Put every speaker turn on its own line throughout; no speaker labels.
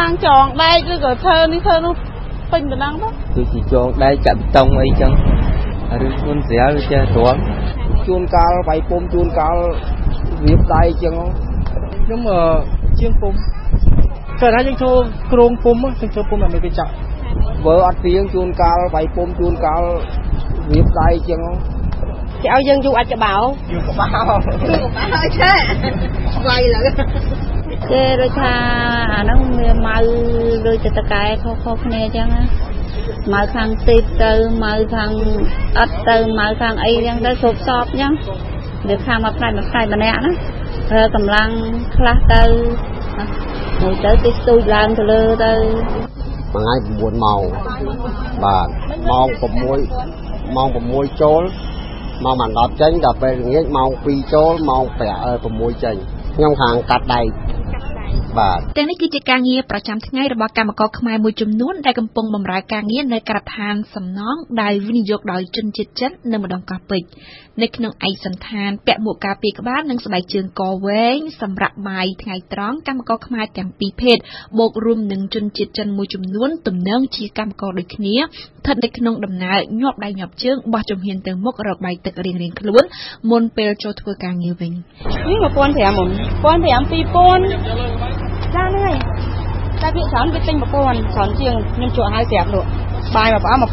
hàng tròn đây cứ gọi thơ nó pin được năng đó
tôi chỉ tròn đây chậm tông ấy chăng rồi con dẻo chơi tuấn chuôn cao bay pom chuôn cao việc đây chăng
nhưng mà chiên pom cái này chúng tôi kêu pom á chúng tôi pom là mấy cái chợ
vợ ăn tiếng chuôn cao bay pom chuôn cao việc đây chăng
cháu dân du ăn cho bảo
chứ quay lại
cái rồi tha nó mau rồi cho tất cả khó nè chăng á mau khang tít từ mau khang ắt từ mau khang ấy chăng tới sụp sọp nhá được khang mà phải mà nè đó cầm lăng khla từ ngồi tới cái tôi làm từ lơ từ
mà ngay buồn màu và mong môi trốn mong mà ngọt chén đập về nghĩa mong pi trốn mong khỏe môi chén nhông hàng cắt đầy
ទាំងនេះគឺជាការងារប្រចាំថ្ងៃរបស់កម្មករខ្មែរមួយចំនួនដែលកំពុងបម្រើការងារនៅការដ្ឋានសំណង់ដែលវិនិយោគដោយជនជាតិចិននៅម្ដុំកោះពេជ្រនៅក្នុងឯកសណ្ឋានពាក់មួកការពារក្បាលនិងស្បែកជើងកវែងសម្រាប់បាយថ្ងៃត្រង់កម្មករខ្មែរទាំងពីរភេទបូករួមនឹងជនជាតិចិនមួយចំនួនទំនងជាកម្មករដូចគ្នាស្ថិតនៅក្នុងដំណើរញាប់ដៃញាប់ជើងបោះជំហានទៅមុខរកបាយទឹករៀងៗខ្លួនមុនពេលចូលធ្វើការងារវិញ
នេះ1500មុន2000ចានេះតែវាច្រើនវាទិញ1000ច្រើនជាងខ្ញុំជួឲ្យប្រាប់លោកបាយមក1000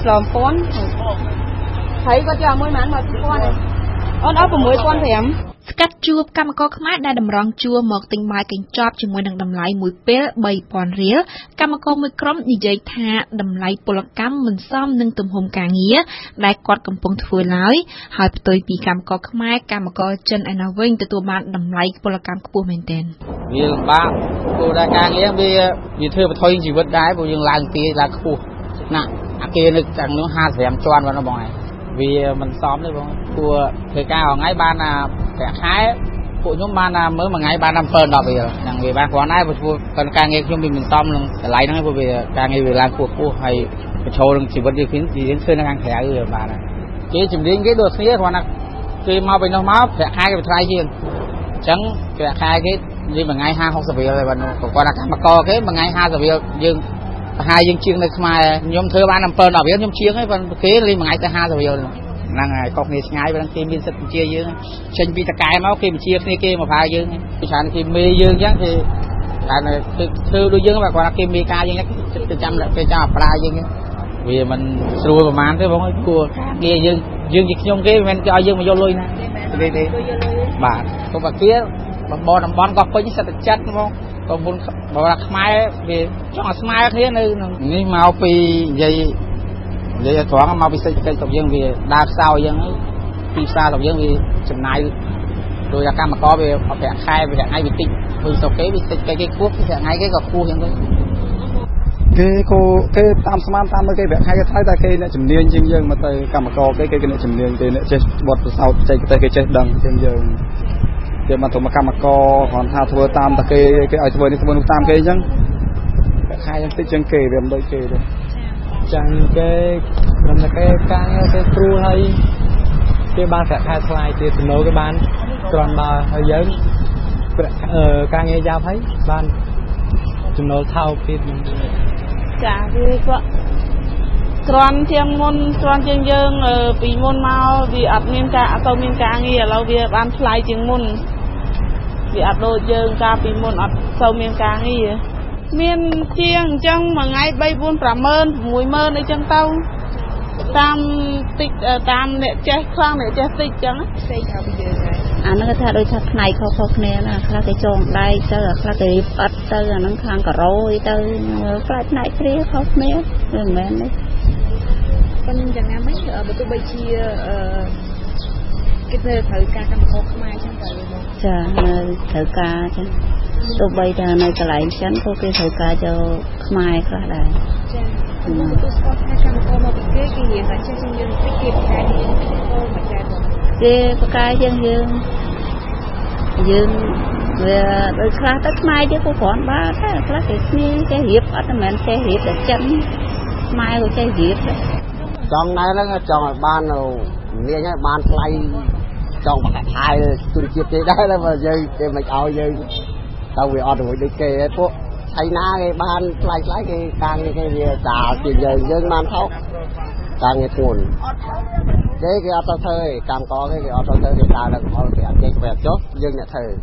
ហើយគាត់យកមួយម៉ានមក1000អូនអត់6500
ស្កាត់ជួបកម្មករខ្មែរដែលតម្រង់ជួរមកទិញបាយកញ្ចប់ជាមួយនឹងតម្លៃមួយពេល3000រៀលកម្មករមួយក្រុមនិយាយថាតម្លៃពលកម្មមិនសមនឹងទំហំការងារដែលគាត់កំពុងធ្វើឡើយហើយផ្ទុយពីកម្មករខ្មែរកម្មករចិនឯណោះវិញទទួលបានតម្លៃពលកម្មខ្ពស់មែនទែន
វាលំបាកព្រោះតែការងារវាធ្វើបន្ថយជីវិតដែរព្រោះយើងឡើងទីឡើងខ្ពស់ណាអាគេនៅទាំងនោះ55ជាន់បងបងឯងវាមិនសមទេបងព្រោះធ្វើការថ្ងៃបានប្រាក់ខែពួកខ្ញុំបានមើលមួយថ្ងៃបាន7-10រៀលហ្នឹងវាបានគ្រាន់ដែរព្រោះការងារខ្ញុំវាមិនសមនឹងតម្លៃហ្នឹងព្រោះវាការងារវាឡើងខ្ពស់ហើយបញ្ចូលនឹងជីវិតយើងឃើញនៅខាងក្រៅវាបានគេជំនាញគេដូចគ្នាគ្រាន់តែគេមកពីនោះមកប្រាក់ខែគេថ្លៃជាងអញ្ចឹងប្រាក់ខែគេនិយាយមួយថ្ងៃ50-60រៀលហើយបាទគាត់ថាកម្មករគេមួយថ្ងៃ50រៀលយើងប្រហែលយើងជាងនៅខ្មែរខ្ញុំធ្វើបាន7-10រៀលខ្ញុំជាងហើយប៉ុន្តែគេលេងមួយថ្ងៃតែ50រៀលហ្នឹងហើយកុសគ្នាឆ្ងាយប៉ុន្តែគេមានសិទ្ធិបញ្ជាយើងចេញពីតកែមកគេបញ្ជាគ្នាគេមកប្រើយើងពីច្រើនគេមេយើងអញ្ចឹងគេតែធ្វើដូចយើងបាទគាត់ថាគេមេការយើងទៅចាំគេចាំប្រើយើងវាមិនស្រួលប្រហែលទេបងអើយគួរគេយើងជាខ្ញុំគេមិនមែនគេឲ្យយើងមកយកលុយណាទេបាទព្រោះគេតំបន់កោះពេញសិតតែចិត្តហ្មងក៏មុនបើថាខ្មែរវាចង់ឲ្យស្មើគ្នានៅនេះមកពីនិយាយត្រង់មកពីសេដ្ឋកិច្ចរបស់យើងវាដើរខ្សោយអញ្ចឹងពីផ្សាររបស់យើងវាចំណាយដោយតែកម្មករវាប្រាក់ខែវាថ្ងៃវាតិចព្រោះស្រុកគេវាសេដ្ឋកិច្ចគេខ្ពស់ប្រាក់ថ្ងៃគេក៏ខ្ពស់អញ្ចឹង
គេតាមស្មានតាមមើលគេប្រាក់ខែគេថ្លៃតែគេអ្នកជំនាញជាងយើងមកទៅកម្មករគេអ្នកជំនាញគេអ្នកចេះបត់ប្រសោតចេះតែគេចេះដឹងជាងយើងគេមកទៅមកកម្មករគ្រាន់ថាធ្វើតាមតែគេឲ្យធ្វើនេះធ្វើនោះតាមគេអញ្ចឹងប្រាក់ខែយ៉ាងតិចជាងគេវាមិនដូចគេទេ
ចឹងគេព្រមតែគេការងារគេគ្រូហើយគេបានប្រាក់ខែថ្លៃទៀតចំណូលគេបានគ្រាន់បើហើយយើងការងារយ៉ាប់ហើយបានចំណូលថោកទៀត
ចាវាគាត់គ្រាន់ជាងមុនគ្រាន់ជាងយើងពីមុនមកវាអត់មានការអត់ទៅមានការងារឥឡូវវាបានថ្លៃជាងមុនវាអត់ដូចយើងកាលពីមុនអត់ទៅមានការងារមានជាងអញ្ចឹងមួយថ្ងៃ3-4-50000 60000អីចឹងទៅតាមតិចតាមអ្នកចេះខ្លាំងអ្នកចេះតិចអញ្ចឹងផ្សេងទៅពីយើងហើយ
អាហ្នឹងថាដូចថាផ្នែកខុសៗគ្នាណាខ្លះគេចងដៃទៅខ្លះគេរៀបអត់ទៅអាហ្នឹងខាងការ៉ូអីទៅផ្នែកគ្នាខុសគ្នាមិនមែនទេ
ប៉ុន្តែយ៉ាងណាមិញបើទោះបីជាគេត្រូវការកម្មករខ្មែរអញ្ចឹងទៅ
ចានៅត្រូវការអញ្ចឹងទោះបីថានៅកន្លែងចិនក៏គេត្រូវការយកខ្មែរខ្លះដែរ
ចាខ្ញុំទៅស្គាល់ថាកម្មករមកពីគេនិយាយថាចេះយើងតិចគេប្រកែកយើងទៅមកចែក
គេប្រកែកយើងវាដូចខ្លះទៅខ្មែរយើងក៏គ្រាន់បានតែខ្លះគេគ្នាគេរៀបអត់មែនគេរៀបតែចិនខ្មែរក៏គេរៀប
ចង់ណែហ្នឹងចង់ឲ្យបាននាងឲ្យបានថ្លៃចង់បាក់ថៃជនជាតិគេដែរតែបើយើងគេមិនឲ្យយើងទៅវាអត់រួចដូចគេឯងពួក
thay na cái ban lại cái càng cái gì trả tiền dân man thóc càng cái cuốn cái auto thời càng có cái auto thời thì ta là có cái ăn cái bẹt chốt dân nhà thời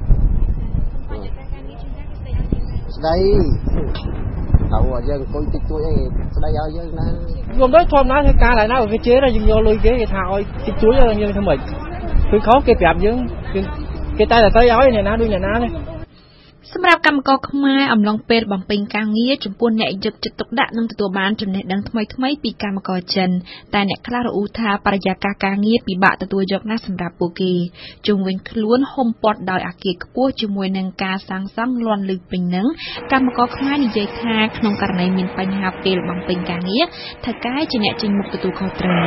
đây tàu dân coi tích chuối đây ở dân na
gồm đó thom ná cái ca lại ná cái chế ra dùng vô lui cái thao tích chuối cho dân thằng mìnhคือเขาเก็บแบบยังเก็บใจแต่เตยเอาเนี่ยนะดูเนี่ยนะเนี่ยสำหรับกรรมกรខ្មែរអំឡុងពេលបំពេញការងារចំពោះអ្នកយកចិត្តទុកដាក់នឹងទទួលបានចំណេះដឹងថ្មីៗពីកម្មករចិនតែអ្នកខ្លះរអ៊ូថាបរិយាកាសការងារពិបាកទទួលយកណាស់សម្រាប់ពួកគេជុំវិញខ្លួនហុំព័ទ្ធដោយអាគារខ្ពស់ជាមួយនឹងការសាងសង់លាន់លឺពេញនឹងកម្មករខ្មែរនិយាយថាក្នុងករណីមានបញ្ហាពេលបំពេញការងារថៅកែជាអ្នកចេញមុខទទួលខុសត្រូវ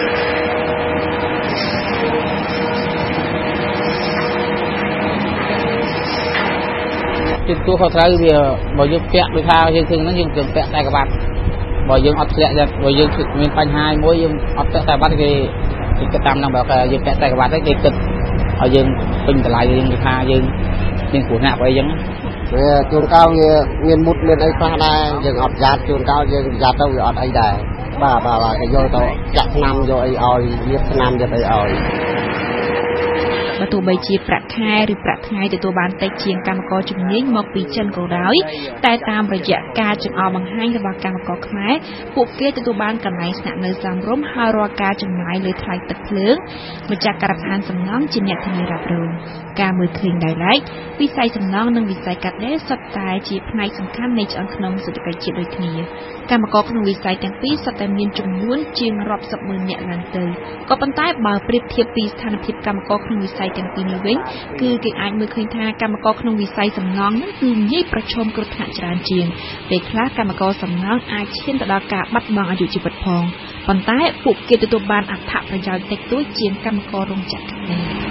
ตัวเขาใช้เบียบ่ยึดแปะด้วยท่ายังถึงนั้นยังถึงแปะใส่กระบะบ่ยึดอัดแปะจะบ่ยึดมีปัญหาโม้ยังอัดแปะใส่กระบะที่กระทำนำแบบยึดแปะใส่กระบะได้เกิดเอายังเป็นแต่ลายยังท่ายังขู่หน้าไปยัง
จูนเก้าเงินมุดเงินไอ้ฟ้าได้ยังอัดยัดจูนเก้ายังยัดต้องอัดไอ้ได้บ้าว่าcái vô tao chặt năm vô ai oi giết năm cho ai oi
បើទោះបីជាប្រាក់ខែឬប្រាក់ថ្ងៃទទួលបានតិចជាងកម្មករជំនាញមកពីចិនក៏ដោយតែតាមរយៈការចង្អុលបង្ហាញរបស់កម្មករខ្មែរពួកគេទទួលបានកន្លែងស្នាក់នៅសមរម្យហើយរាល់ការចំណាយលើថ្លៃទឹកភ្លើងម្ចាស់ការដ្ឋានសំណង់ជាអ្នកធានារ៉ាប់រងការមើលឃើញដោយឡែកវិស័យសំណង់និងវិស័យកាត់ដេរសុទ្ធតែជាផ្នែកសំខាន់នៃឆ្អឹងខ្នងសេដ្ឋកិច្ចជាតិដូចគ្នាកម្មករក្នុងវិស័យទាំងពីរសុទ្ធតែមានចំនួនជាងរាប់សិបម៉ឺននាក់ឡើងទៅក៏ប៉ុន្តែបើប្រៀបធៀបពីស្ថានភាពកម្មករក្នុងវិស័យទាំងពីរនេះវិញគឺគេអាចមើលឃើញថាកម្មករក្នុងវិស័យសំណង់នេះគឺងាយប្រឈមគ្រោះថ្នាក់ច្រើនជាងពេលខ្លះកម្មករសំណង់អាចឈានទៅដល់ការបាត់បង់អាយុជីវិតផងប៉ុន្តែពួកគេទទួលបានអត្ថប្រយោជន៍តិចតួចជាងកម្មកររោងចក្រកាត់ដេរ